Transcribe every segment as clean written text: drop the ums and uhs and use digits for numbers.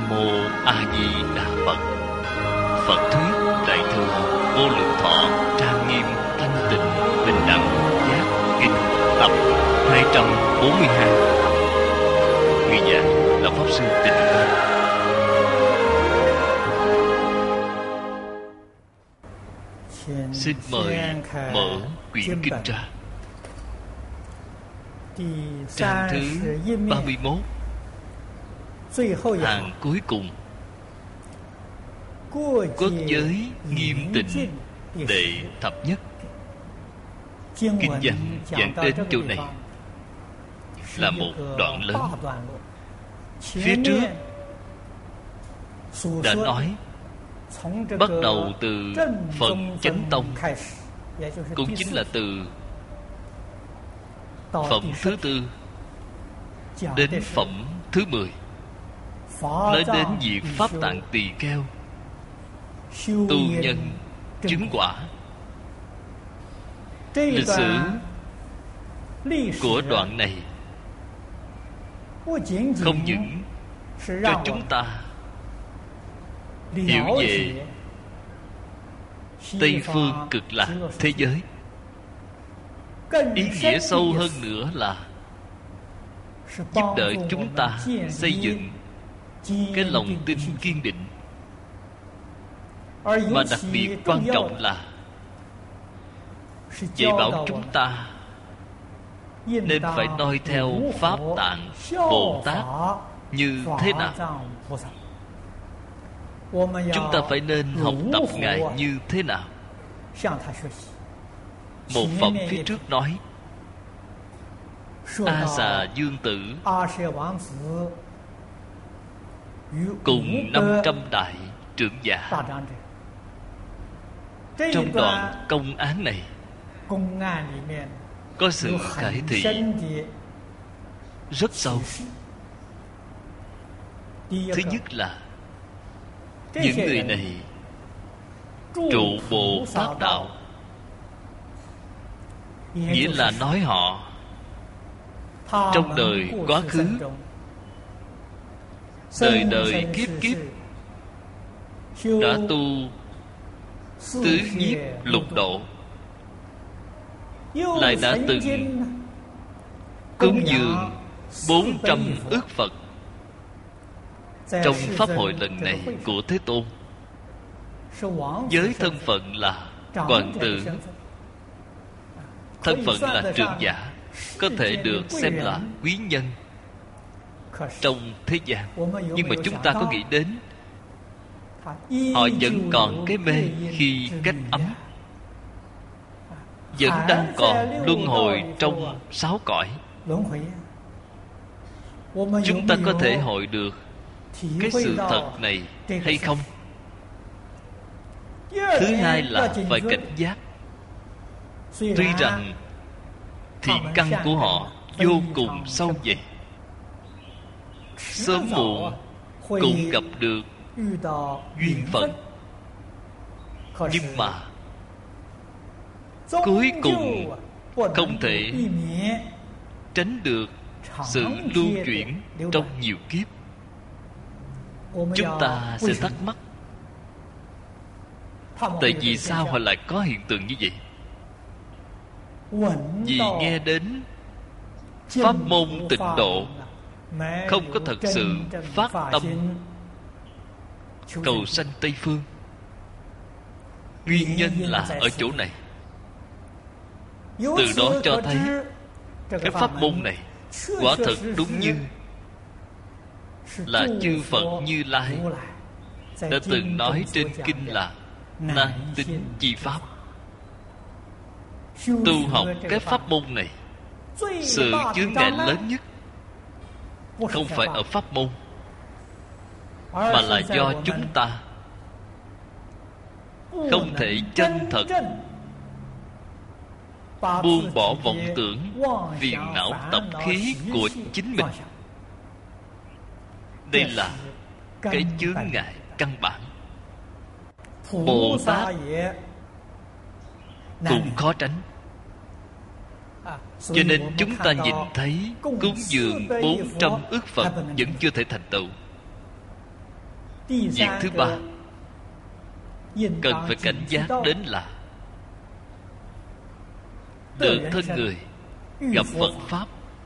Nam Mô A Di Đà Phật. Phật thuyết Đại thừa Vô Lượng Thọ trang nghiêm thanh tịnh bình đẳng giác kinh tập 242. Người giảng là Pháp Sư Tịnh Không. Xin mời mở quyển kinh ra. Trang thứ 31, hàng cuối cùng. Quốc giới nghiêm tịnh đệ thập nhất. Kinh văn giảng đến chỗ này là một đoạn lớn. Phía trước đã nói, bắt đầu từ Phật Chánh Tông, cũng chính là từ phẩm thứ tư đến phẩm thứ 10, nói đến việc Pháp Tạng Tỳ Kheo tu nhân chứng quả. Lịch sử của đoạn này không những cho chúng ta hiểu về Tây phương cực lạc thế giới, ý nghĩa sâu hơn nữa là giúp đỡ chúng ta xây dựng cái lòng tin kiên định. Mà đặc biệt quan trọng là dạy bảo chúng ta nên phải noi theo Pháp Tạng Bồ Tát như thế nào. Chúng ta phải nên học tập Ngài như thế nào. Một phẩm phía trước nói, A Xà Dương Tử cùng 500 đại trưởng giả. Trong đoạn công án này có sự khải thị rất sâu. Thứ nhất là những người này trụ Bồ Tát đạo, nghĩa là nói họ trong đời quá khứ, đời đời kiếp kiếp đã tu tứ nhiếp lục độ, lại đã từng cúng dường 400 ức Phật trong pháp hội lần này của Thế Tôn, với thân phận là hoàng tử, thân phận là trưởng giả, có thể được xem là quý nhân trong thế gian. Nhưng mà chúng ta có nghĩ đến họ vẫn còn cái mê khi cách ấm, vẫn đang còn luân hồi trong 6 cõi. Chúng ta có thể hội được cái sự thật này hay không? Thứ hai là phải cảnh giác. Tuy rằng thiện căn của họ vô cùng sâu dày, sớm muộn cũng gặp được duyên phận, nhưng mà cuối cùng không thể tránh được sự lưu chuyển trong nhiều kiếp. Chúng ta sẽ thắc mắc, tại vì sao họ lại có hiện tượng như vậy? Vì nghe đến pháp môn tịnh độ, không có thật sự phát tâm cầu sanh Tây phương. Nguyên nhân là ở chỗ này. Từ đó cho thấy cái pháp môn này quả thật đúng như là chư Phật Như Lai đã từng nói trên kinh là nan tín chi pháp. Tu học cái pháp môn này, sự chướng ngại lớn nhất không phải ở pháp môn, mà là do chúng ta không thể chân thật buông bỏ vọng tưởng, phiền não tập khí của chính mình. Đây là cái chướng ngại căn bản. Bồ Tát cũng khó tránh. Cho nên chúng ta nhìn thấy cúng dường 400 ức Phật vẫn chưa thể thành tựu. Việc thứ ba cần phải cảnh giác đến là tự thân người gặp Phật Pháp,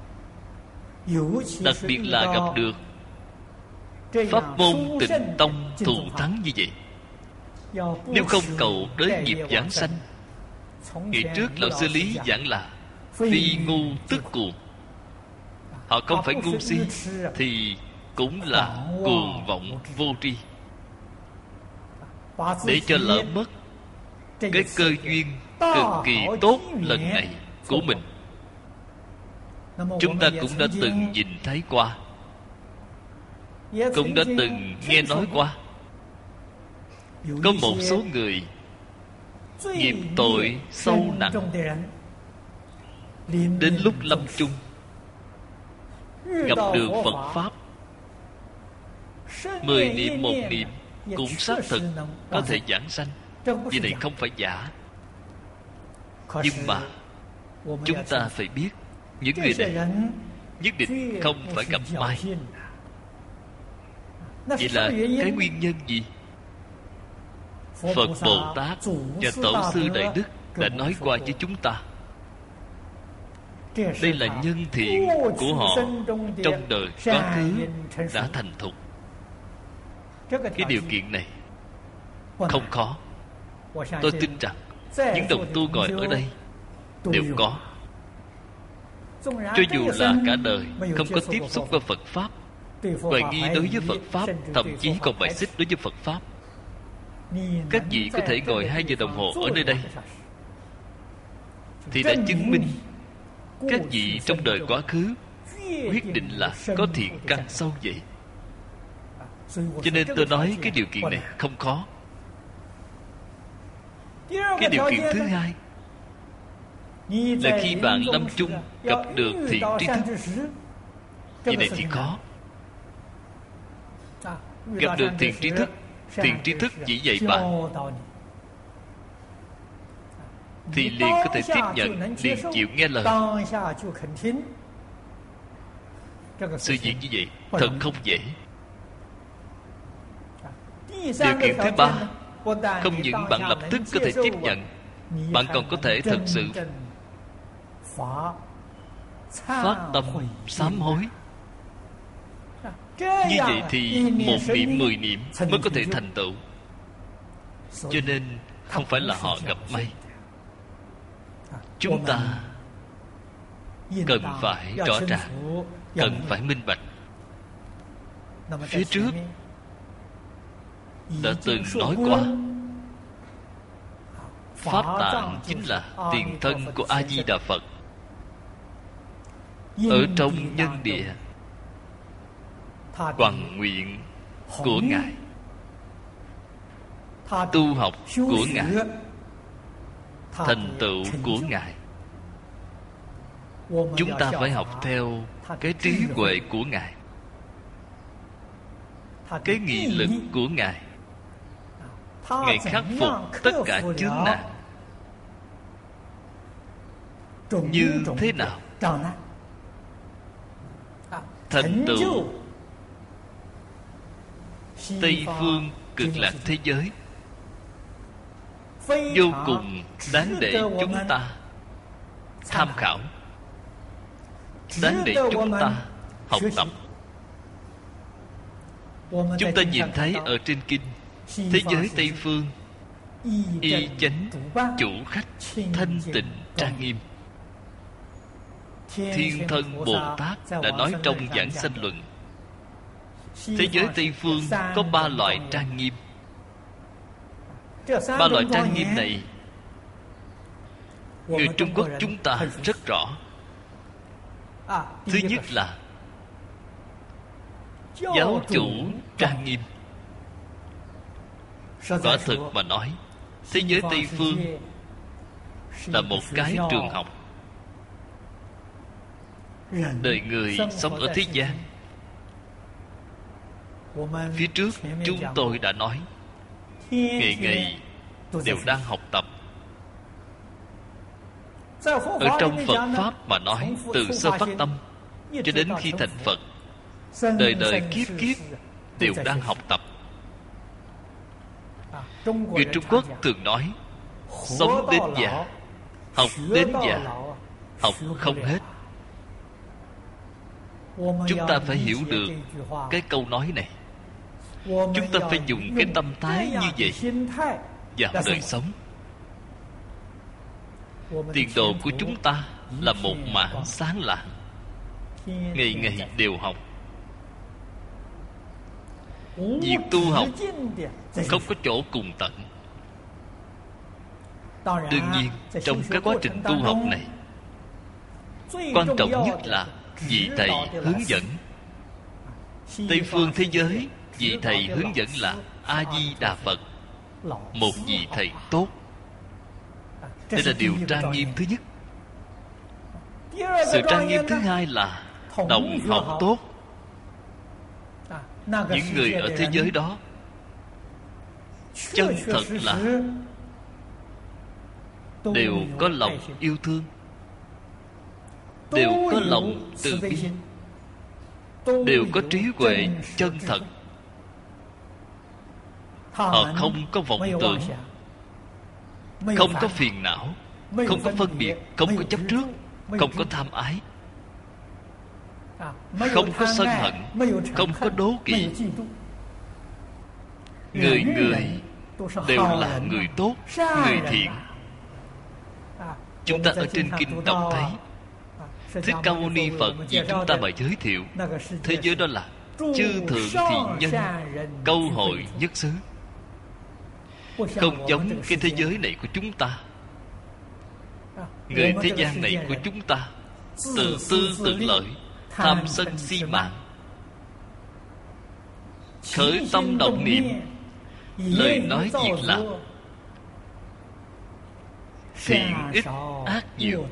đặc biệt là gặp được pháp môn Tịnh Tông thù thắng như vậy. Nếu không cầu đến nghiệp giảng sanh, ngày trước lão sư Lý giảng là phi ngu tức cuồng. Họ không phải ngu si thì cũng là cuồng vọng vô tri, để cho lỡ mất cái cơ duyên cực kỳ tốt lần này của mình. Chúng ta cũng đã từng nhìn thấy qua, cũng đã từng nghe nói qua. Có một số người nghiệp tội sâu nặng, đến lúc lâm chung gặp được Phật Pháp, 10 niệm 1 niệm cũng xác thực có thể giảng sanh. Vì này không phải giả. Nhưng mà chúng ta phải biết, những người này nhất định không phải gặp may. Vậy là cái nguyên nhân gì? Phật Bồ Tát và Tổ sư Đại Đức đã nói qua với chúng ta. Đây là nhân thiện của họ trong đời quá khứ đã thành thục. Cái điều kiện này không khó. Tôi tin rằng những đồng tu ngồi ở đây đều có. Cho dù là cả đời không có tiếp xúc với Phật Pháp, hoài nghi đối với Phật Pháp, thậm chí còn bài xích đối với Phật Pháp, các vị có thể ngồi 2 giờ đồng hồ ở nơi đây, thì đã chứng minh các vị trong đời quá khứ quyết định là có thiện căn sâu vậy. Cho nên tôi nói cái điều kiện này không khó. Cái điều kiện thứ hai là khi bạn lâm chung gặp được thiện tri thức. Vì này thì khó. Gặp được thiện tri thức, thiện tri thức chỉ dạy bạn, thì liền có thể tiếp nhận, liền chịu nghe lời. Sự việc như vậy thật không dễ. Điều kiện thứ ba, không những bạn lập tức có thể tiếp nhận, bạn còn có thể thật sự phát tâm sám hối. Như vậy thì 1 niệm 10 niệm mới có thể thành tựu. Cho nên không phải là họ gặp may. Chúng ta cần phải rõ ràng, cần phải minh bạch. Phía trước đã từng nói qua, Pháp Tạng chính là tiền thân của A-di-đà Phật. Ở trong nhân địa, hoằng nguyện của Ngài, tu học của Ngài, thành tựu của Ngài. Chúng ta phải học theo cái trí huệ của Ngài, cái nghị lực của Ngài. Ngài khắc phục tất cả chướng nạn như thế nào? Thành tựu Tây phương cực lạc thế giới, vô cùng đáng để chúng ta tham khảo, đáng để chúng ta học tập. Chúng ta nhìn thấy ở trên kinh, thế giới Tây phương y chánh chủ khách, thanh tịnh trang nghiêm. Thiên Thân Bồ Tát đã nói trong Giảng Sanh Luận, thế giới Tây phương có 3 loại trang nghiêm. 3 loại trang nghiêm này, người Trung Quốc chúng ta rất rõ. Thứ nhất là giáo chủ trang nghiêm. Quả thực mà nói, thế giới Tây phương là một cái trường học. Đời người sống ở thế gian, phía trước chúng tôi đã nói, ngày ngày đều đang học tập. Ở trong Phật Pháp mà nói, từ sơ phát tâm cho đến khi thành Phật, đời đời kiếp kiếp đều đang học tập. Người Trung Quốc thường nói sống đến già, học đến già, học không hết. Chúng ta phải hiểu được cái câu nói này. Chúng ta phải dùng cái tâm thái như vậy vào đời sống. Tiền đồ của chúng ta là một mảng sáng lạng, ngày ngày đều học. Việc tu học không có chỗ cùng tận. Đương nhiên, trong cái quá trình tu học này, quan trọng nhất là vị thầy hướng dẫn. Tây phương thế giới, vị thầy hướng dẫn là A-di-đà Phật, một vị thầy tốt. Đây là điều trang nghiêm thứ nhất. Sự trang nghiêm thứ hai là đồng học tốt. Những người ở thế giới đó chân thật là đều có lòng yêu thương, đều có lòng từ bi, đều có trí huệ chân thật. Họ không có vọng tưởng, không có phiền não, không có phân biệt, không có chấp trước, không có tham ái, không có sân hận, không có đố kỵ. Người người đều là người tốt, người thiện. Chúng ta ở trên kinh đọc thấy Thích Ca Mâu Ni Phật vì chúng ta mà giới thiệu thế giới đó là chư thượng thiện nhân, câu hội nhất xứ. Không giống cái thế giới này của chúng ta. Người thế gian này của chúng ta tự tư tự lợi, tham sân si mạng, khởi tâm động niệm, lời nói việc làm thiện ít ác nhiều.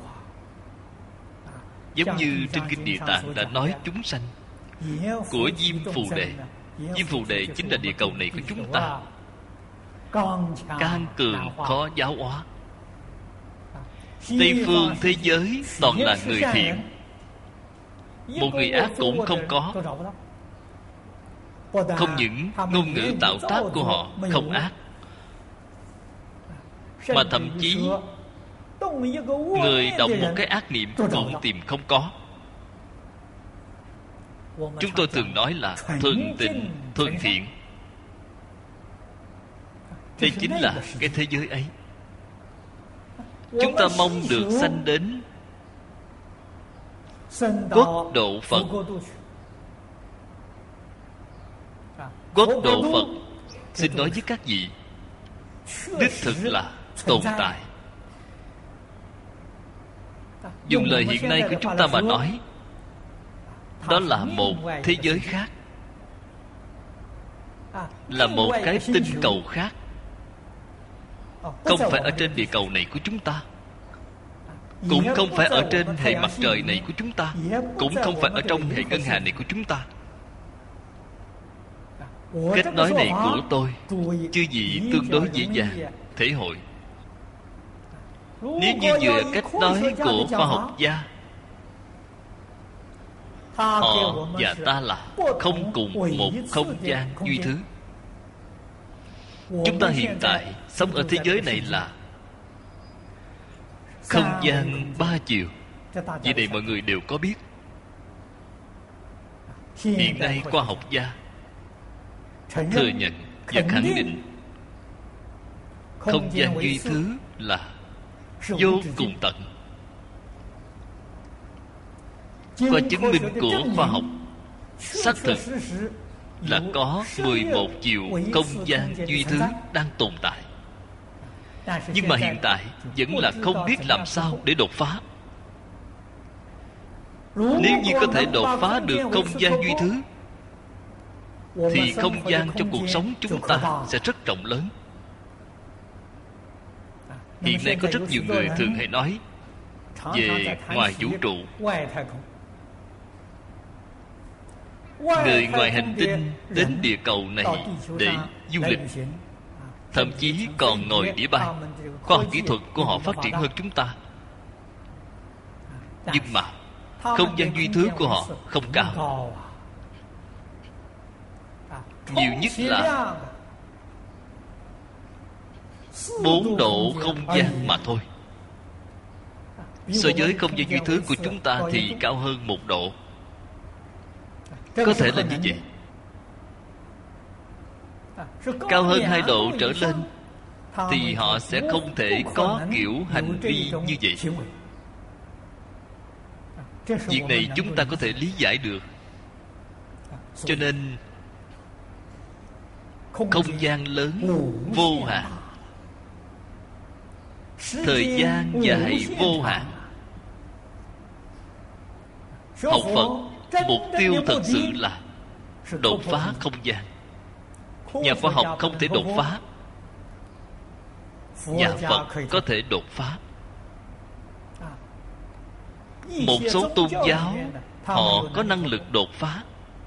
Giống như trên kinh Địa Tạng đã nói chúng sanh của Diêm Phù Đề. Diêm Phù Đề chính là địa cầu này của chúng ta. Can cường khó giáo hóa. Tây phương thế giới toàn là người thiện, một người ác cũng không có. Không những ngôn ngữ tạo tác của họ không ác, mà thậm chí người động một cái ác niệm cũng tìm không có. Chúng tôi thường nói là thuần tịnh, thuần thiện. Đây chính là cái thế giới ấy. Chúng ta mong được sanh đến quốc độ Phật. Quốc độ Phật, xin nói với các vị, đích thực là tồn tại. Dùng lời hiện nay của chúng ta mà nói, đó là một thế giới khác, là một cái tinh cầu khác. Không phải ở trên địa cầu này của chúng ta, cũng không phải ở trên hệ mặt trời này của chúng ta, cũng không phải ở trong hệ ngân hà này của chúng ta. Cách nói này của tôi, chư vị tương đối dễ dàng thể hội. Nếu như vừa cách nói của khoa học gia, họ và ta là không cùng một không gian duy thứ. Chúng ta hiện tại sống ở thế giới này là không gian ba chiều. Vì này mọi người đều có biết. Hiện nay khoa học gia thừa nhận và khẳng định không gian duy thứ là vô cùng tận. Qua chứng minh của khoa học, xác thực là có 11 triệu không gian duy thứ đang tồn tại. Nhưng mà hiện tại vẫn là không biết làm sao để đột phá. Nếu như có thể đột phá được không gian duy thứ, thì không gian trong cuộc sống chúng ta sẽ rất rộng lớn. Hiện nay có rất nhiều người thường hay nói về ngoài vũ trụ. Người ngoài hành tinh đến địa cầu này để du lịch, thậm chí còn ngồi đĩa bay. Khoa học kỹ thuật của họ phát triển hơn chúng ta, nhưng mà không gian duy thứ của họ không cao. 4 độ không gian mà thôi. So với không gian duy thứ của chúng ta thì cao hơn 1 độ. Có thể là như vậy. Cao hơn 2 độ trở lên thì họ sẽ không thể có kiểu hành vi như vậy. Việc này chúng ta có thể lý giải được. Cho nên không gian lớn vô hạn, thời gian dài vô hạn. Học Phật mục tiêu thật sự là đột phá không gian. Nhà khoa học không thể đột phá, nhà Phật có thể đột phá. Một số tôn giáo họ có năng lực đột phá.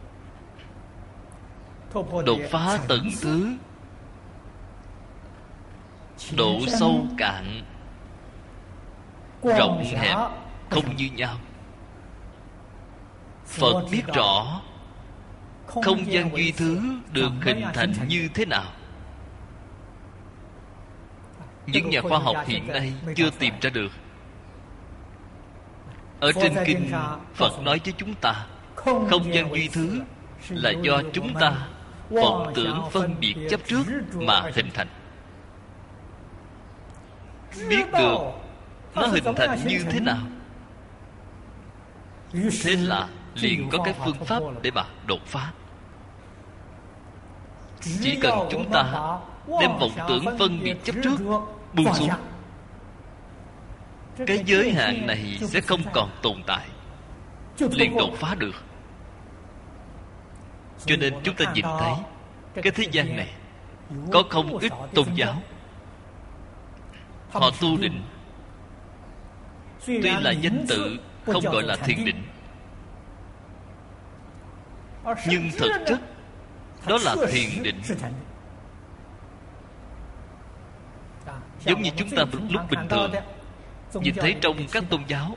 Đột phá tầng thứ, độ sâu cạn, rộng hẹp không như nhau. Phật biết rõ không gian duy thứ được hình thành như thế nào. Những nhà khoa học hiện nay chưa tìm ra được. Ở trên kinh Phật nói với chúng ta, không gian duy thứ là do chúng ta vọng tưởng phân biệt chấp trước mà hình thành. Biết được nó hình thành như thế nào, thế là liền có cái phương pháp để mà đột phá. Chỉ cần chúng ta đem vọng tưởng phân biệt chấp trước buông xuống, cái giới hạn này sẽ không còn tồn tại, liền đột phá được. Cho nên chúng ta nhìn thấy cái thế gian này có không ít tôn giáo, họ tu định tuy là danh tự không gọi là thiền định, nhưng thực chất đó là thiền định. Giống như chúng ta lúc bình thường nhìn thấy trong các tôn giáo,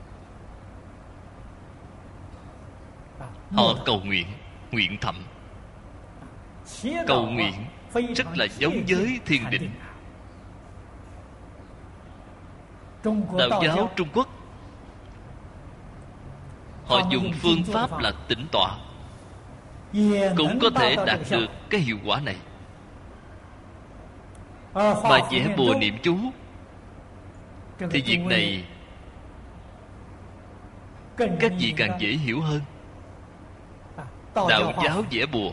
họ cầu nguyện, nguyện thầm. Cầu nguyện rất là giống với thiền định. Đạo giáo Trung Quốc họ dùng phương pháp là tĩnh tọa, cũng có thể đạt được cái hiệu quả này. Mà vẽ bùa niệm chú thì việc này các vị càng dễ hiểu hơn. Đạo giáo vẽ bùa,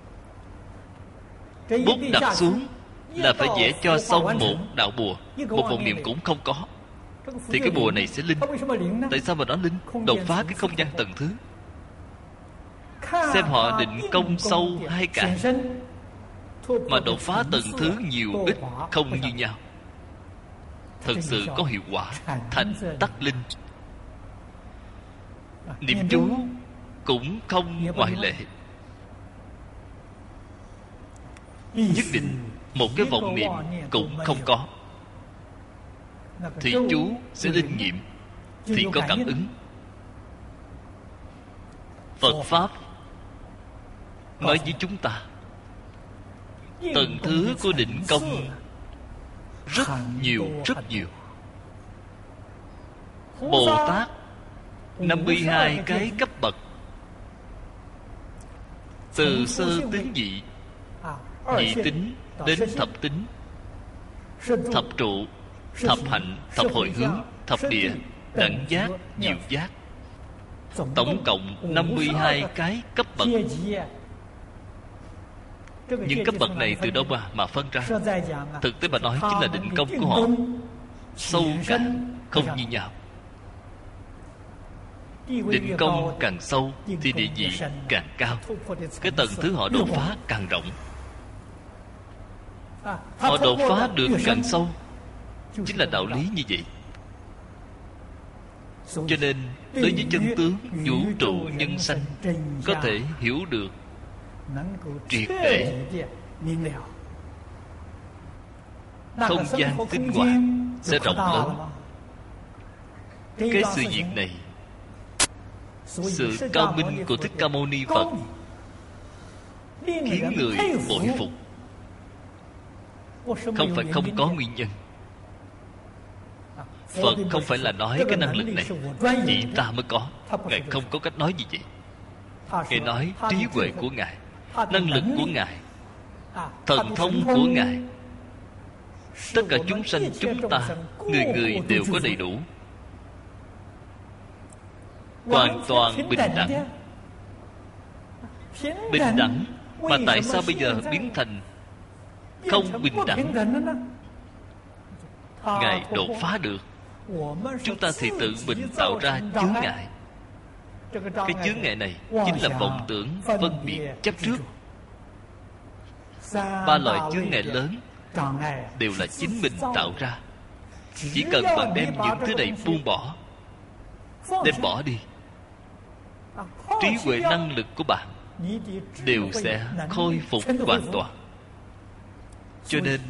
bút đặt xuống là phải vẽ cho xong một đạo bùa. Một vọng niệm cũng không có thì cái bùa này sẽ linh. Tại sao mà nó linh? Đột phá cái không gian tầng thứ. Xem họ định công sâu hay cạn, mà đột phá tầng thứ nhiều ít không như nhau. Thật sự có hiệu quả, thành tắc linh. Niệm chú cũng không ngoại lệ. Nhất định một cái vọng niệm cũng không có thì chú sẽ linh nghiệm, thì có cảm ứng. Phật Pháp nói với chúng ta, tầng thứ của định công rất nhiều, rất nhiều. Bồ Tát 52 cái cấp bậc, từ sơ tính vị, nhị tính đến thập tính, thập trụ, thập hạnh, thập hồi hướng, thập địa, đẳng giác, diệu giác. Tổng cộng 52 cái cấp bậc. Những cấp bậc này từ đâu mà phân ra? Thực tế mà nói chính là định công của họ sâu cạn không như nhau. Định công càng sâu thì địa vị càng cao, cái tầng thứ họ đột phá càng rộng. Họ đột phá được càng sâu, chính là đạo lý như vậy. Cho nên đối với chân tướng vũ trụ nhân sanh có thể hiểu được triệt để. Không gian tinh hoa sẽ rộng lớn. Cái sự việc này, sự cao minh của Thích Ca Mâu Ni Phật khiến người bội phục. Không phải không có nguyên nhân. Phật không phải là nói cái năng lực này chỉ ta mới có. Ngài không có cách nói gì vậy. Ngài nói trí huệ của Ngài, năng lực của Ngài, thần thông của Ngài, tất cả chúng sanh chúng ta, người người đều có đầy đủ, hoàn toàn bình đẳng. Bình đẳng mà tại sao bây giờ biến thành không bình đẳng? Ngài đột phá được. Chúng ta thì tự mình tạo ra chướng ngại. Cái chướng ngại này chính là vọng tưởng, phân biệt, chấp trước. 3 loại chướng ngại lớn đều là chính mình tạo ra. Chỉ cần bạn đem những thứ này buông bỏ, đem bỏ đi, trí huệ năng lực của bạn đều sẽ khôi phục hoàn toàn. Cho nên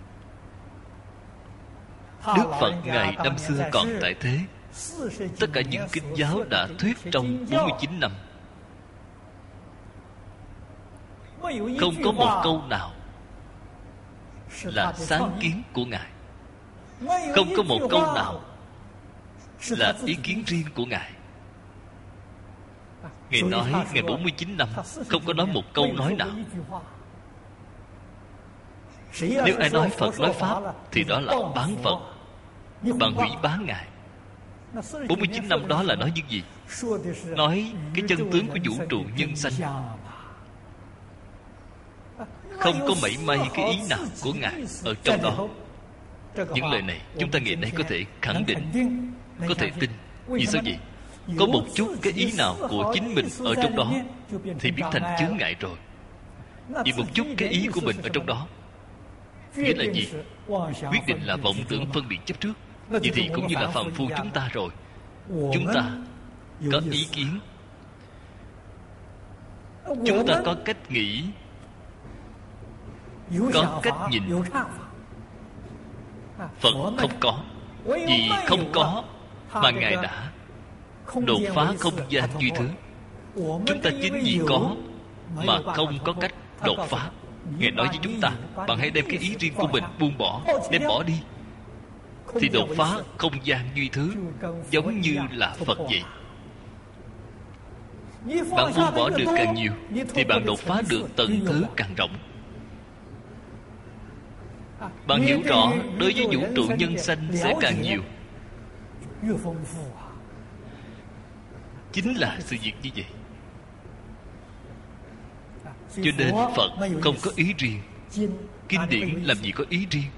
Đức Phật Ngài năm xưa còn tại thế, tất cả những kinh giáo đã thuyết trong 49 năm. Không có một câu nào là sáng kiến của Ngài, không có một câu nào là ý kiến riêng của Ngài. Ngài nói Ngài 49 năm không có nói một câu nói nào. Nếu ai nói Phật nói Pháp thì đó là bán Phật. Bạn hủy bán Ngài. 49 năm đó là nói những gì? Nói cái chân tướng của vũ trụ nhân sanh. Không có mảy may cái ý nào của Ngài ở trong đó. Những lời này chúng ta ngày nay có thể khẳng định, có thể tin. Vì sao vậy? Có một chút cái ý nào của chính mình ở trong đó thì biến thành chướng ngại rồi. Vì một chút cái ý của mình ở trong đó, nghĩa là gì? Quyết định là vọng tưởng, phân biệt, chấp trước. Vậy thì cũng như là phàm phu chúng ta rồi. Chúng ta có ý kiến, chúng ta có cách nghĩ, có cách nhìn. Phật không có. Vì không có mà Ngài đã đột phá không gian duy thứ. Chúng ta chính vì có mà không có cách đột phá. Ngài nói với chúng ta, bạn hãy đem cái ý riêng của mình buông bỏ, đem bỏ đi, thì đột phá không gian duy thứ, giống như là Phật vậy. Bạn buông bỏ được càng nhiều thì bạn đột phá được tầng thứ càng rộng. Bạn hiểu rõ đối với vũ trụ nhân sanh sẽ càng nhiều. Chính là sự việc như vậy. Cho nên Phật không có ý riêng. Kinh điển làm gì có ý riêng?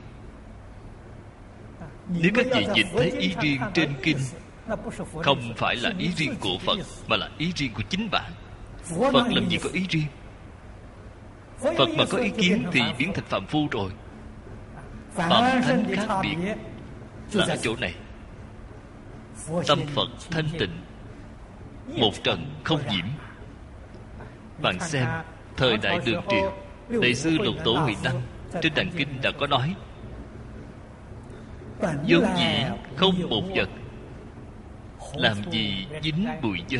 Nếu các vị nhìn thấy ý riêng trên kinh, không phải là ý riêng của Phật, mà là ý riêng của chính bạn. Phật làm gì có ý riêng? Phật mà có ý kiến thì biến thành phàm phu rồi. Phạm thánh khác biệt là ở chỗ này. Tâm Phật thanh tịnh, một trần không nhiễm. Bạn xem thời đại Đường Triều, Đại sư Lục Tổ Huệ Năng trên đàn kinh đã có nói: vốn dĩ không một vật, làm gì dính bụi dơ.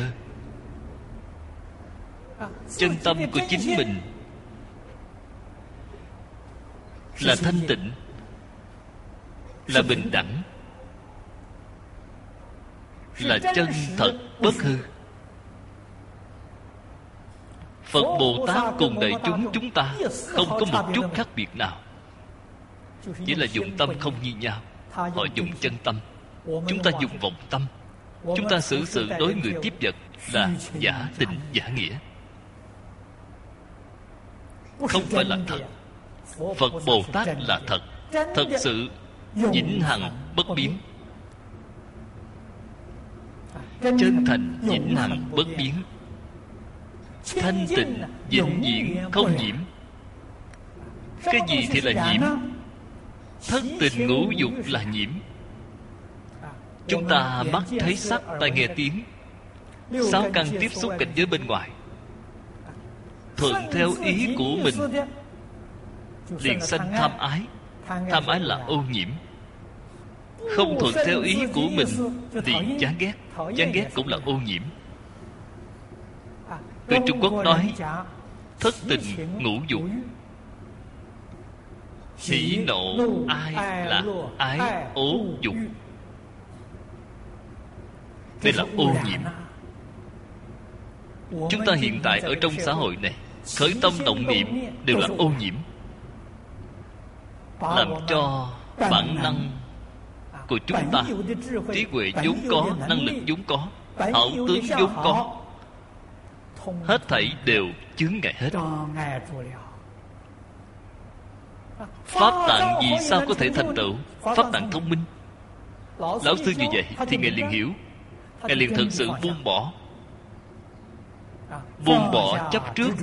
Chân tâm của chính mình là thanh tịnh, là bình đẳng, là chân thật bất hư. Phật Bồ Tát cùng đại chúng chúng ta không có một chút khác biệt nào, chỉ là dùng tâm không như nhau. Họ dùng chân tâm, chúng ta dùng vọng tâm. Chúng ta xử sự đối người tiếp vật là giả tình giả nghĩa, không phải là thật. Phật Bồ Tát là thật, thật sự vĩnh hằng bất biến, chân thành vĩnh hằng bất biến, thanh tịnh vĩnh viễn không nhiễm. Cái gì thì là nhiễm? Thất tình ngũ dục là nhiễm. Chúng ta mắt thấy sắc, tai nghe tiếng, 6 căn tiếp xúc cảnh giới bên ngoài, thuận theo ý của mình liền sanh tham ái. Tham ái là ô nhiễm. Không thuận theo ý của mình liền chán ghét. Chán ghét cũng là ô nhiễm. Người Trung Quốc nói thất tình ngũ dục. hỉ nộ ai lạc ái ố dục. Đây là ô nhiễm. Chúng ta hiện tại ở trong xã hội này, khởi tâm động niệm đều là ô nhiễm, làm cho bản năng của chúng ta, trí huệ vốn có, năng lực vốn có, hảo tướng vốn có, hết thảy đều chướng ngại hết. Pháp tạng vì sao có thể thành tựu? Pháp tạng thông minh. Lão sư như vậy thì Ngài liền hiểu, Ngài liền thực sự buông bỏ chấp trước,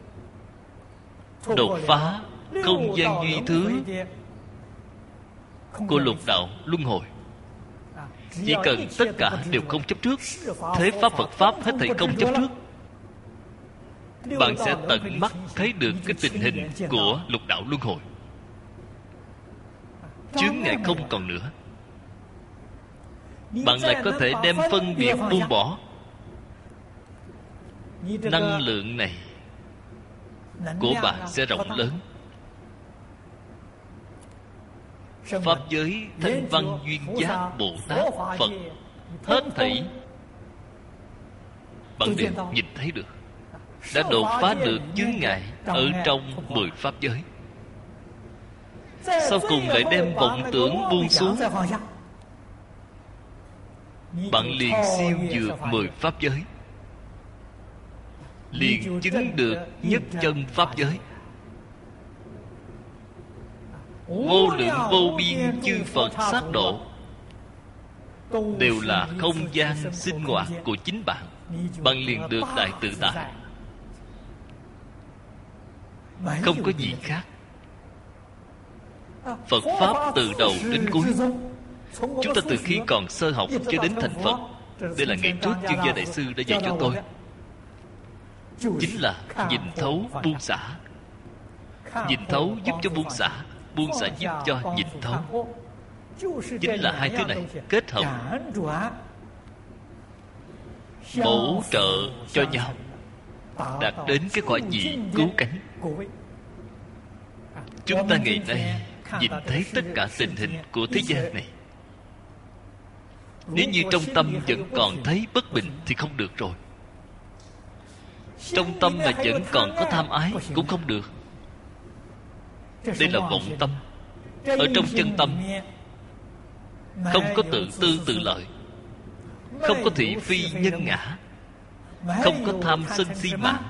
đột phá không gian duy thứ của lục đạo luân hồi. Chỉ cần tất cả đều không chấp trước, thế pháp Phật pháp hết thảy không chấp trước, bạn sẽ tận mắt thấy được cái tình hình của lục đạo luân hồi. Chướng ngại không còn nữa. Bạn lại có thể đem phân biệt buông bỏ. Năng lượng này của bạn sẽ rộng lớn. Pháp giới, Thanh Văn, Duyên Giác, Bồ Tát, Phật, hết thảy bạn đều nhìn thấy được, đã đột phá được chướng ngại ở trong 10 pháp giới. Sau cùng lại đem vọng tưởng buông xuống, bạn liền siêu vượt 10 pháp giới, liền chứng được nhất chân pháp giới. Vô lượng vô biên chư Phật sát độ đều là không gian sinh hoạt của chính bạn. Bạn liền được đại tự tại, không có gì khác. Phật pháp từ đầu đến cuối, chúng ta từ khi còn sơ học cho đến thành Phật, đây là ngày trước Chương Gia Đại Sư đã dạy cho tôi, chính là nhìn thấu buông xả. Nhìn thấu giúp cho buông xả, buông xả giúp cho nhìn thấu. Chính là hai thứ này kết hợp, bổ trợ cho nhau, đạt đến cái quả vị cứu cánh. Chúng ta ngày nay nhìn thấy tất cả tình hình của thế gian này, nếu như trong tâm vẫn còn thấy bất bình thì không được rồi. Trong tâm mà vẫn còn có tham ái cũng không được. Đây là vọng tâm. Ở trong chân tâm không có tự tư tự lợi, không có thị phi nhân ngã, không có tham sân si mạng,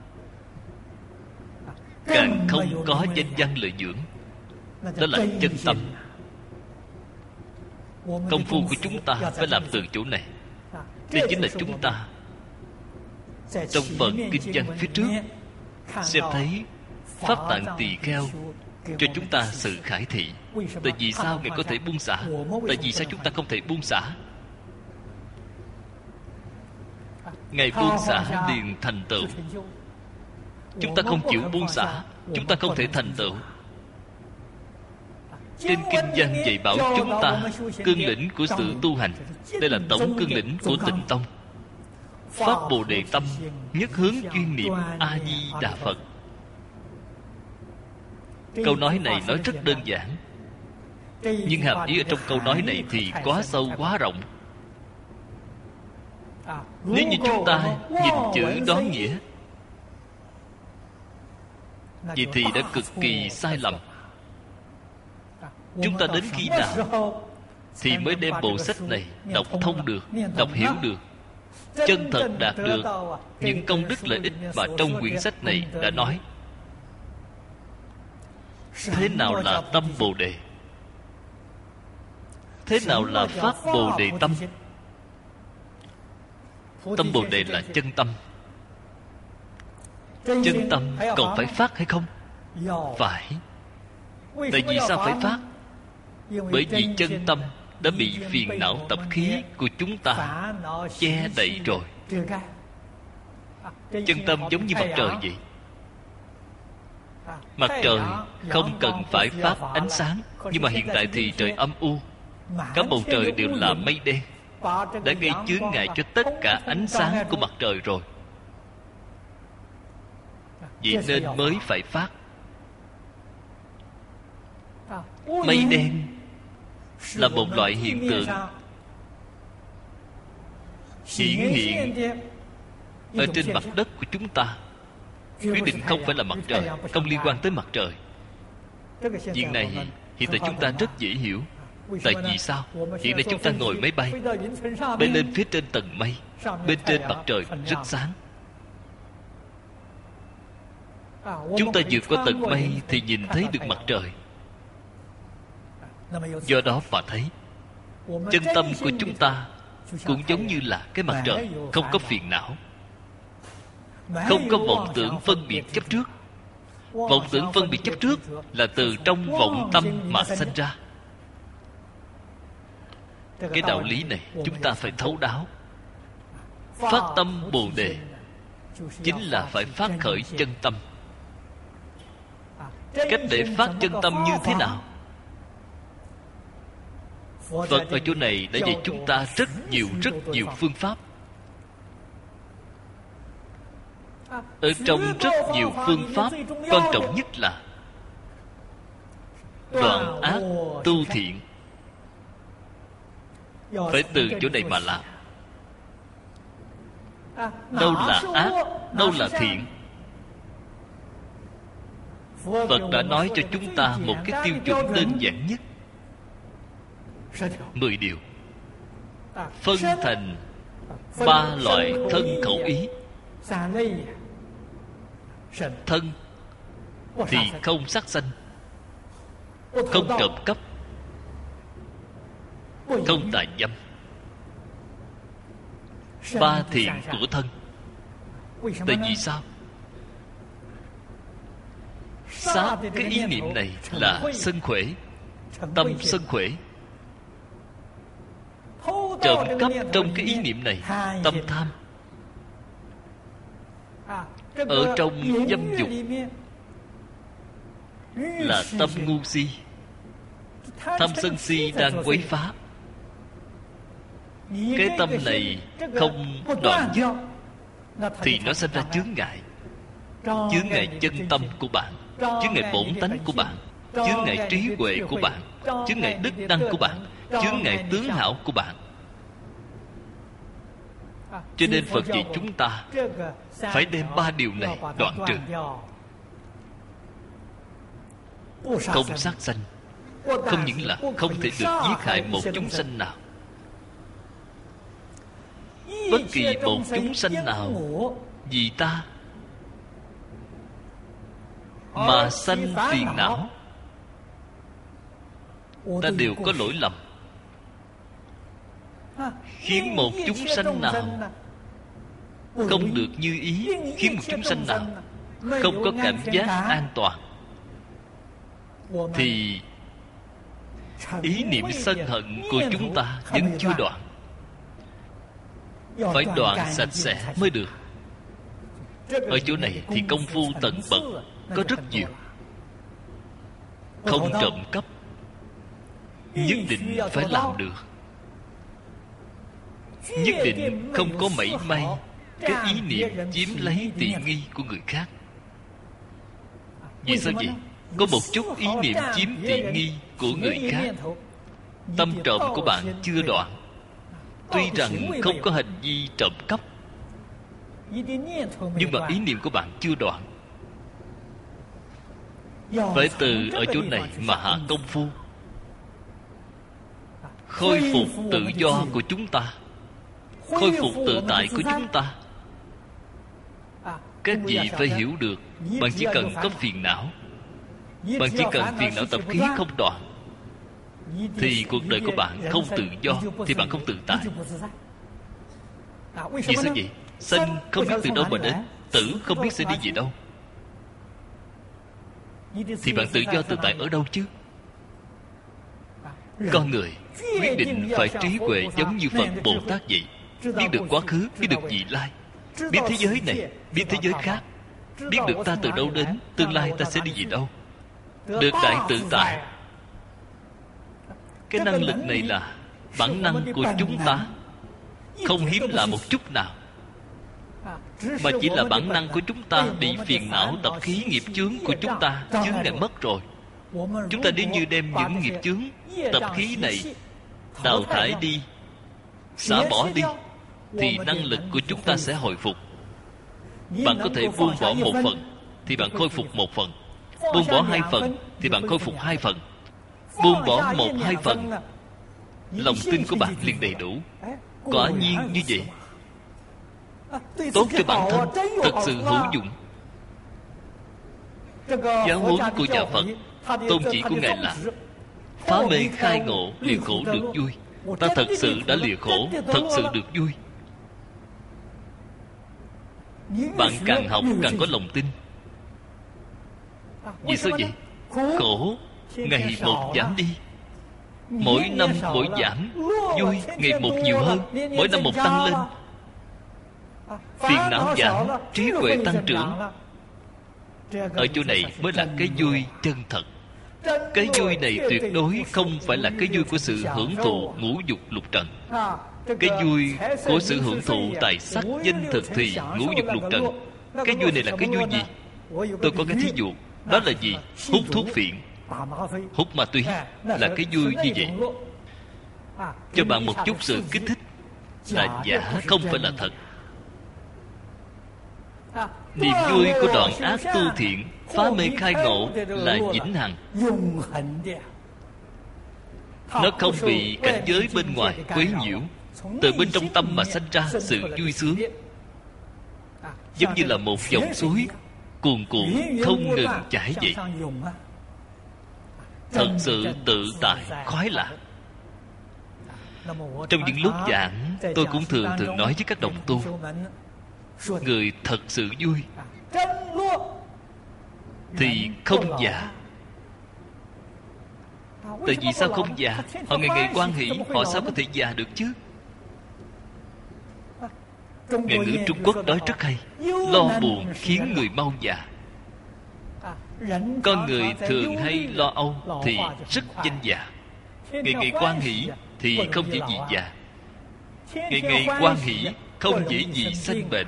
càng không có danh văn lợi dưỡng. Đó là chân tâm. Công phu của chúng ta phải làm từ chỗ này. Đây chính là chúng ta trong phần kinh văn phía trước xem thấy Pháp Tạng Tỳ Kheo cho chúng ta sự khải thị. Tại vì sao Ngài có thể buông xả? Tại vì sao chúng ta không thể buông xả? Ngài buông xả liền thành tựu. Chúng ta không chịu buông xả, chúng ta không thể thành tựu. Trên kinh văn dạy bảo chúng ta cương lĩnh của sự tu hành. Đây là tổng cương lĩnh của Tịnh Tông. Phát Bồ Đề tâm, nhất hướng chuyên niệm A Di Đà Phật. Câu nói này nói rất đơn giản, nhưng hàm ý ở trong câu nói này thì quá sâu quá rộng. Nếu như chúng ta nhìn chữ đoán nghĩa, vậy thì đã cực kỳ sai lầm. Chúng ta đến khi nào thì mới đem bộ sách này đọc thông được, đọc hiểu được, chân thật đạt được những công đức lợi ích mà trong quyển sách này đã nói. Thế nào là tâm Bồ Đề? Thế nào là phát Bồ Đề tâm? Tâm Bồ Đề là chân tâm. Chân tâm còn phải phát hay không? Phải. Tại vì sao phải phát? Bởi vì chân tâm đã bị phiền não tập khí của chúng ta che đậy rồi. Chân tâm giống như mặt trời vậy. Mặt trời không cần phải phát ánh sáng, nhưng mà hiện tại thì trời âm u, cả bầu trời đều là mây đen, đã gây chướng ngại cho tất cả ánh sáng của mặt trời rồi. Vậy nên mới phải phát. Mây đen là một loại hiện tượng hiển hiện ở trên mặt đất của chúng ta, quyết định không phải là mặt trời, không liên quan tới mặt trời. Chuyện này hiện tại chúng ta rất dễ hiểu. Tại vì sao? Hiện nay chúng ta ngồi máy bay bay lên phía trên tầng mây, bên trên mặt trời rất sáng. Chúng ta vượt qua tầng mây thì nhìn thấy được mặt trời. Do đó mà thấy chân tâm của chúng ta cũng giống như là cái mặt trời, không có phiền não, không có vọng tưởng phân biệt chấp trước. Vọng tưởng phân biệt chấp trước là từ trong vọng tâm mà sanh ra. Cái đạo lý này chúng ta phải thấu đáo. Phát tâm Bồ Đề chính là phải phát khởi chân tâm. Cách để phát chân tâm như thế nào? Phật ở chỗ này đã dạy chúng ta rất nhiều phương pháp. Ở trong rất nhiều phương pháp, quan trọng nhất là đoạn ác tu thiện. Phải từ chỗ này mà làm. Đâu là ác, đâu là thiện? Phật đã nói cho chúng ta một cái tiêu chuẩn đơn giản nhất. 10 điều. Phân thành 3 loại thân khẩu ý. Thân thì không sát sanh, không trộm cắp, không tà dâm. 3 thiện của thân. Tại vì sao? Sát cái ý niệm này là sân khỏe, tâm sân khỏe. Trộm cắp trong cái ý niệm này, tâm tham. Ở trong dâm dục là tâm ngu si. Tham sân si đang quấy phá. Cái tâm này không đoạn dứt thì nó sinh ra chướng ngại. Chướng ngại chân tâm của bạn, chướng ngại bổn tánh của bạn, chướng ngại trí huệ của bạn, chướng ngại đức năng của bạn, chướng ngại tướng hảo của bạn. Cho nên Phật dạy chúng ta phải đem 3 điều này đoạn trừ. Không sát sanh, không những là không thể được giết hại một chúng sanh nào. Bất kỳ một chúng sanh nào vì ta mà sanh phiền não, ta đều có lỗi lầm. Khiến một chúng sanh nào không được như ý, khiến một chúng sanh nào không có cảm giác an toàn, thì ý niệm sân hận của chúng ta vẫn chưa đoạn. Phải đoạn sạch sẽ mới được. Ở chỗ này thì công phu tận bậc có rất nhiều. Không trộm cắp nhất định phải làm được. Nhất định không có mảy may cái ý niệm chiếm lấy tiện nghi của người khác. Vì sao vậy? Có một chút ý niệm chiếm tiện nghi của người khác, tâm trộm của bạn chưa đoạn. Tuy rằng không có hành vi trộm cắp, nhưng mà ý niệm của bạn chưa đoạn. Phải từ ở chỗ này mà hạ công phu, khôi phục tự do của chúng ta, khôi phục tự tại của chúng ta. Các vị phải hiểu được, bạn chỉ cần có phiền não, bạn chỉ cần phiền não tập khí không đoạn, thì cuộc đời của bạn không tự do, thì bạn không tự tại. Vì sao vậy? Sanh không biết từ đâu mà đến, tử không biết sẽ đi về đâu, thì bạn tự do tự tại ở đâu chứ? Con người quyết định phải trí huệ giống như Phật Bồ Tát vậy. Biết được quá khứ, biết được vị lai, biết thế giới này, biết thế giới khác, biết được ta từ đâu đến, tương lai ta sẽ đi về đâu. Được đại tự tại. Cái năng lực này là bản năng của chúng ta, không hiếm lạ một chút nào, mà chỉ là bản năng của chúng ta bị phiền não tập khí nghiệp chướng của chúng ta chướng ngại mất rồi. Chúng ta nếu như đem những nghiệp chướng, tập khí này đào thải đi, xả bỏ đi, thì năng lực của chúng ta sẽ hồi phục. Bạn có thể buông bỏ một phần thì bạn khôi phục một phần, buông bỏ 2 phần thì bạn khôi phục 2 phần. Buông bỏ 1-2 phần, lòng tin của bạn liền đầy đủ. Quả nhiên như vậy, tốt cho bản thân, thật sự hữu dụng. Giáo huấn của nhà Phật, tôn chỉ của Ngài là phá mê khai ngộ, lìa khổ được vui. Ta thật sự đã lìa khổ, thật sự được vui. Bạn càng học càng có lòng tin. Vì sao vậy? Khổ ngày một giảm đi, mỗi năm mỗi giảm, vui ngày một nhiều hơn, mỗi năm một tăng lên. Phiền não giảm, trí huệ tăng trưởng. Ở chỗ này mới là cái vui chân thật. Cái vui này tuyệt đối không phải là cái vui của sự hưởng thụ ngũ dục lục trần. Cái vui của sự hưởng thụ tài sắc danh thực thì ngũ dục lục trần. Cái vui này là cái vui gì? Tôi có cái thí dụ. Đó là gì? Hút thuốc phiện, hút ma túy là cái vui như vậy. Cho bạn một chút sự kích thích là giả, không phải là thật. Niềm vui của đoạn ác tu thiện, phá mê khai ngộ là vĩnh hằng. Nó không bị cảnh giới bên ngoài quấy nhiễu, từ bên trong tâm mà sanh ra sự vui sướng. Giống như là một dòng suối cuồn cuộn không ngừng chảy vậy. Thật sự tự tại khoái lạc. Trong những lúc giảng, tôi cũng thường nói với các đồng tu, người thật sự vui thì không già. Tại vì sao không già? Họ ngày ngày hoan hỷ, họ sao có thể già được chứ? Ngạn ngữ Trung Quốc nói rất hay: lo buồn khiến người mau già. Con người thường hay lo âu thì rất nhanh già. Ngày ngày hoan hỷ thì không dễ gì già. Ngày ngày hoan hỷ không dễ gì sanh bệnh.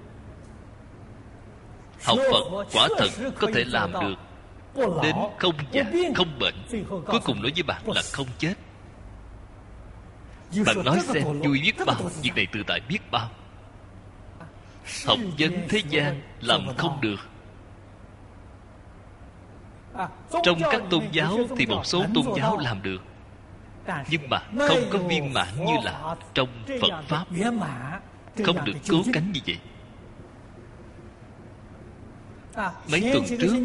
Học Phật quả thật có thể làm được đến không già, không bệnh. Cuối cùng nói với bạn là không chết. Bạn nói xem vui biết bao, việc này tự tại biết bao. Học vấn thế gian làm không được. Trong các tôn giáo thì một số tôn giáo làm được, nhưng mà không có viên mãn như là trong Phật Pháp. Không được cứu cánh như vậy. Mấy tuần trước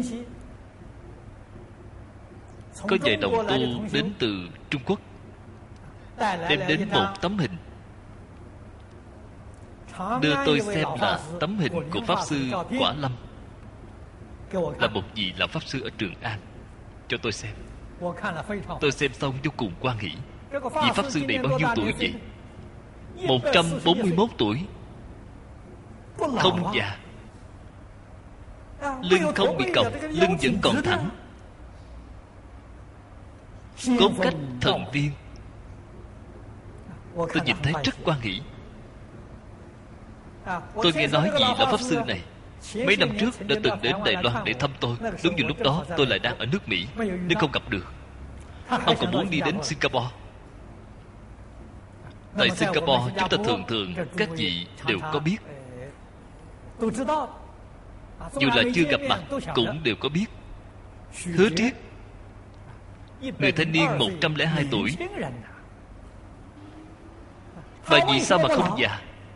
có vài đồng tu đến từ Trung Quốc, đem đến một tấm hình, đưa tôi xem là tấm hình của Pháp Sư Quả Lâm, là một vị là Pháp Sư ở Trường An, cho tôi xem. Tôi xem xong vô cùng hoan hỷ. Vị Pháp Sư này bao nhiêu tuổi vậy? 141 tuổi. Không già, lưng không bị còng, lưng vẫn còn thẳng, cốt cách thần tiên. Tôi nhìn thấy rất hoan hỷ. Tôi nghe nói vị là Pháp Sư này mấy năm trước đã từng đến Đài Loan để thăm tôi. Đúng như lúc đó tôi lại đang ở nước Mỹ nên không gặp được. Ông còn muốn đi đến Singapore. Tại Singapore chúng ta thường các vị đều có biết. Dù là chưa gặp mặt cũng đều có biết. Hứa Triết, người thanh niên 102 tuổi. Và vì sao mà không già?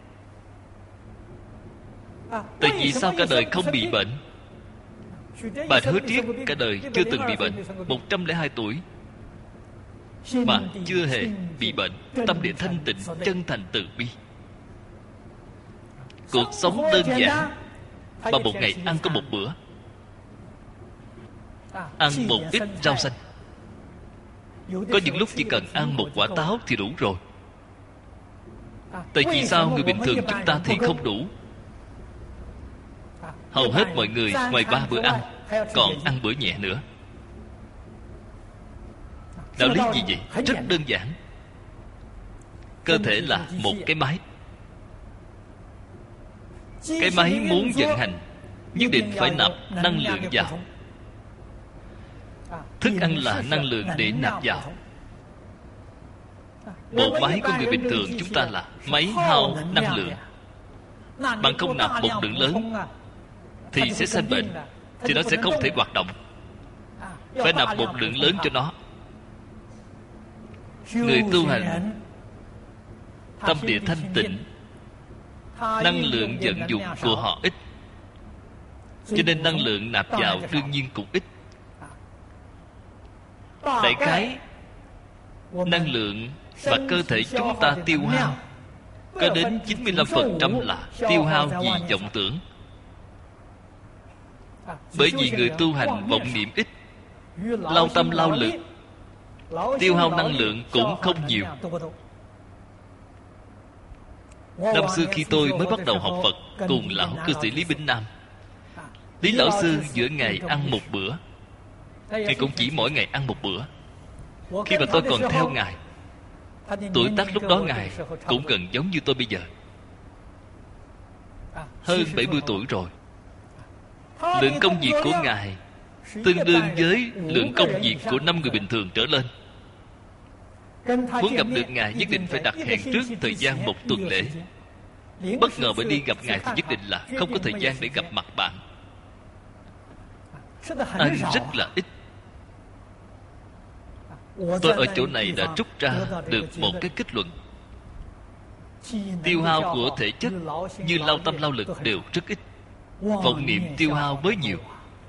Tại vì sao cả đời không bị bệnh? Bà Hứa Triết cả đời chưa từng bị bệnh, 102 tuổi mà chưa hề bị bệnh. Tâm địa thanh tịnh, chân thành từ bi. Cuộc sống đơn giản, mà một ngày ăn có một bữa, ăn một ít rau xanh. Có những lúc chỉ cần ăn một quả táo thì đủ rồi. Tại vì sao người bình thường chúng ta thì không đủ? Hầu hết mọi người ngoài 3 bữa ăn còn ăn bữa nhẹ nữa. Đạo lý gì vậy? Rất đơn giản. Cơ thể là một cái máy. Cái máy muốn vận hành nhất định phải nạp năng lượng vào. Thức ăn là năng lượng để nạp vào. Bộ máy của người bình thường chúng ta là máy hao năng lượng. Bạn không nạp một lượng lớn thì sẽ sinh bệnh, thì nó sẽ không thể hoạt động. Phải nạp một lượng lớn cho nó. Người tu hành tâm địa thanh tịnh, năng lượng vận dụng của họ ít, cho nên năng lượng nạp vào đương nhiên cũng ít. Đại khái năng lượng mà cơ thể chúng ta tiêu hao có đến 95% là tiêu hao vì vọng tưởng. Bởi vì người tu hành vọng niệm ít, lao tâm lao lực, tiêu hao năng lượng cũng không nhiều. Năm xưa khi tôi mới bắt đầu học Phật cùng lão cư sĩ Lý Bính Nam, Lý lão sư giữa ngày ăn một bữa, Ngài cũng chỉ mỗi ngày ăn một bữa. Khi mà tôi còn theo Ngài, tuổi tác lúc đó Ngài cũng gần giống như tôi bây giờ, hơn 70 tuổi rồi. Lượng công việc của Ngài tương đương với lượng công việc của 5 người bình thường trở lên. Muốn gặp được Ngài nhất định phải đặt hẹn trước thời gian 1 tuần lễ. Bất ngờ bởi đi gặp Ngài thì nhất định là không có thời gian để gặp mặt bạn. Ăn rất là ít. Tôi ở chỗ này đã rút ra được một cái kết luận: tiêu hao của thể chất như lao tâm lao lực đều rất ít, vọng niệm tiêu hao mới nhiều.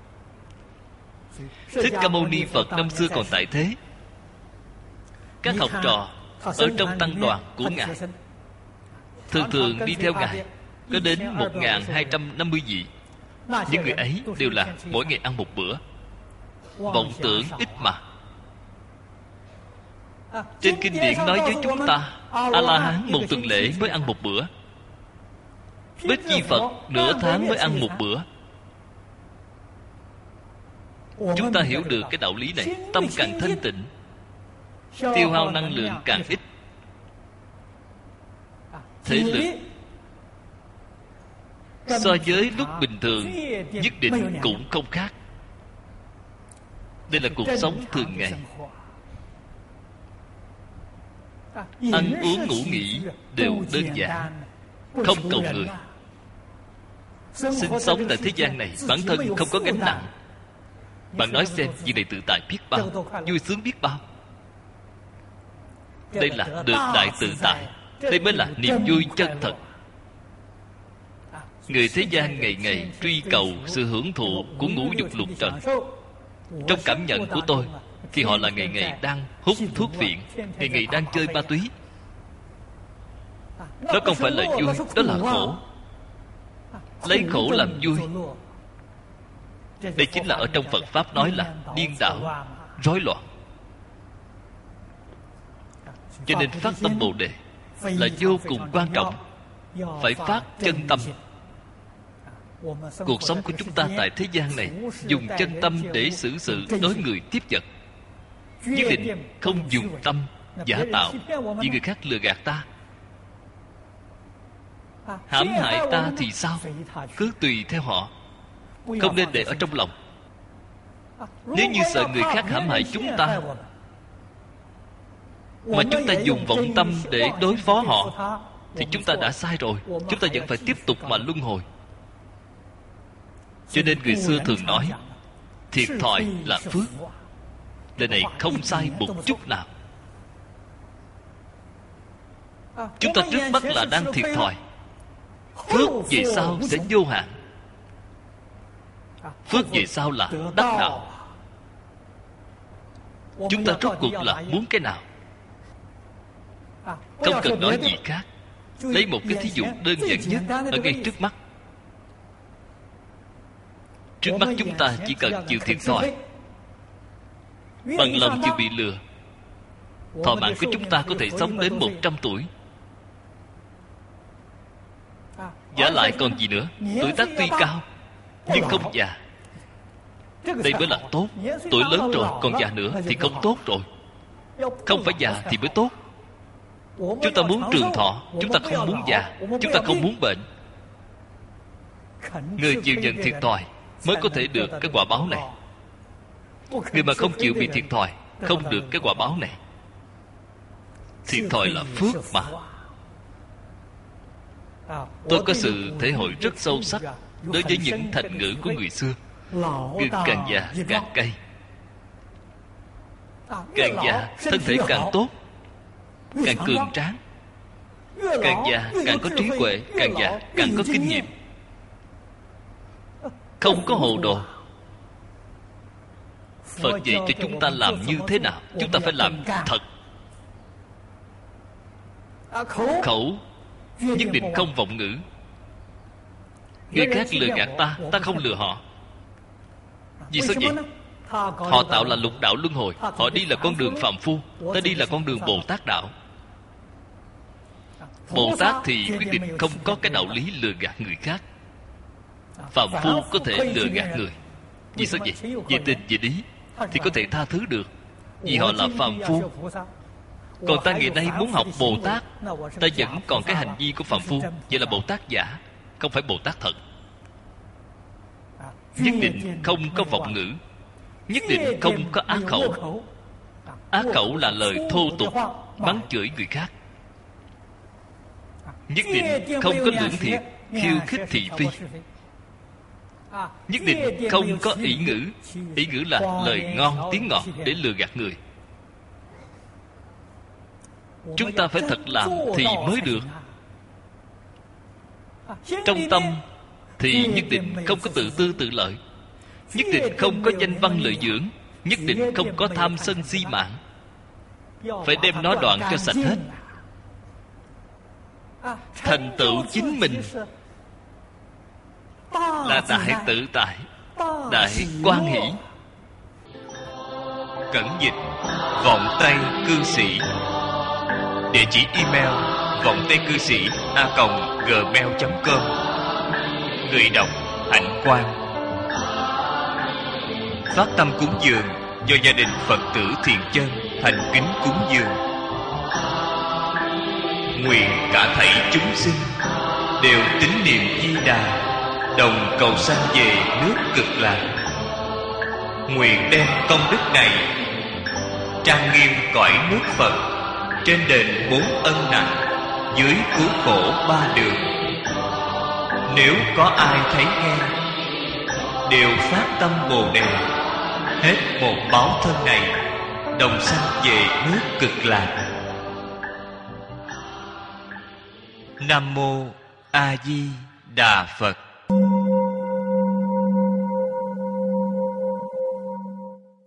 Thích Ca Mâu Ni Phật năm xưa còn tại thế, các học trò ở trong tăng đoàn của Ngài thường thường đi theo Ngài có đến 1250 vị. Những người ấy đều là mỗi ngày ăn một bữa. Vọng tưởng ít mà. Trên kinh điển nói với chúng ta, A-la-hán 1 tuần lễ mới ăn một bữa, Bích Chi Phật nửa tháng mới ăn một bữa. Chúng ta hiểu được cái đạo lý này, tâm càng thanh tịnh, tiêu hao năng lượng càng ít, thể lực so với lúc bình thường nhất định cũng không khác. Đây là cuộc sống thường ngày. Ăn uống ngủ nghỉ đều đơn giản, không cầu người. Sinh sống tại thế gian này bản thân không có gánh nặng. Bạn nói xem, việc này tự tại biết bao, vui sướng biết bao. Đây là được đại tự tại. Đây mới là niềm vui chân thật. Người thế gian ngày ngày truy cầu sự hưởng thụ của ngũ dục lục trần. Trong cảm nhận của tôi thì họ là ngày ngày đang hút thuốc viện, ngày ngày đang chơi ma túy. Đó không phải là vui, đó là khổ. Lấy khổ làm vui. Đây chính là ở trong Phật Pháp nói là điên đảo, rối loạn. Cho nên phát tâm Bồ Đề là vô cùng quan trọng. Phải phát chân tâm. Cuộc sống của chúng ta tại thế gian này dùng chân tâm để xử sự đối người tiếp vật. Nhất định không dùng tâm giả tạo vì người khác lừa gạt ta, hãm hại ta thì sao? Cứ tùy theo họ, không nên để ở trong lòng. Nếu như sợ người khác hãm hại chúng ta mà chúng ta dùng vọng tâm để đối phó họ thì chúng ta đã sai rồi. Chúng ta vẫn phải tiếp tục mà luân hồi. Cho nên người xưa thường nói thiệt thòi là phước. Lời này không sai một chút nào. Chúng ta trước mắt là đang thiệt thòi. Phước về sau sẽ vô hạn. Phước về sau là đắc đạo. Chúng ta rốt cuộc là muốn cái nào? Không cần nói gì khác. Lấy một cái thí dụ đơn giản nhất ở ngay trước mắt. Trước mắt chúng ta chỉ cần chịu thiệt thòi, bằng lòng chịu bị lừa, thọ mạng của chúng ta có thể sống đến 100 tuổi. Giả lại còn gì nữa? Tuổi tác tuy cao nhưng không già. Đây mới là tốt. Tuổi lớn rồi còn già nữa thì không tốt rồi. Không phải già thì mới tốt. Chúng ta muốn trường thọ, chúng ta không muốn già, chúng ta không muốn bệnh. Người chịu nhận thiệt thòi mới có thể được cái quả báo này. Người mà không chịu bị thiệt thòi, không được cái quả báo này. Thiệt thòi là phước mà. Tôi có sự thể hội rất sâu sắc đối với những thành ngữ của người xưa. Gừng càng già càng cay. Càng già thân thể càng tốt, càng cường tráng. Càng già càng có trí huệ, càng già càng có kinh nghiệm, không có hồ đồ. Phật dạy cho chúng ta làm như thế nào? Chúng ta phải làm thật. Khẩu nhất định không vọng ngữ. Người khác lừa gạt ta, ta không lừa họ. Vì sao vậy? Họ tạo là lục đạo luân hồi. Họ đi là con đường phàm phu, ta đi là con đường Bồ Tát đạo. Bồ Tát thì quyết định không có cái đạo lý lừa gạt người khác. Phàm phu có thể lừa gạt người. Vì sao vậy? Vì tình vì lý thì có thể tha thứ được, vì họ là phàm phu. Còn ta ngày nay muốn học Bồ Tát, ta vẫn còn cái hành vi của phàm phu. Vậy là Bồ Tát giả, không phải Bồ Tát thật. Nhất định không có vọng ngữ, nhất định không có ác khẩu. Ác khẩu là lời thô tục, mắng chửi người khác. Nhất định không có lưỡng thiệt, khiêu khích thị phi. Nhất định không có ỷ ngữ. Ỷ ngữ là lời ngon tiếng ngọt để lừa gạt người. Chúng ta phải thật làm thì mới được. Trong tâm thì nhất định không có tự tư tự lợi, nhất định không có danh văn lợi dưỡng, nhất định không có tham sân si mạng. Phải đem nó đoạn cho sạch hết. Thành tựu chính mình là đại tự tại, đại quan hỷ. Cẩn dịch Vọng Tây Cư Sĩ. Địa chỉ email vongtaicư sĩ@gmail.com. Người đọc Hạnh Quang. Phát tâm cúng dường do gia đình Phật tử Thiền Chân thành kính cúng dường. Nguyện cả thảy chúng sinh đều tín niệm Di Đà, đồng cầu sanh về nước Cực Lạc. Nguyện đem công đức này trang nghiêm cõi nước Phật, trên đền 4 ân nặng, dưới cứu khổ 3 đường. Nếu có ai thấy nghe, đều phát tâm Bồ Đề, hết một báo thân này, đồng sanh về nước Cực Lạc. Nam Mô A Di Đà Phật.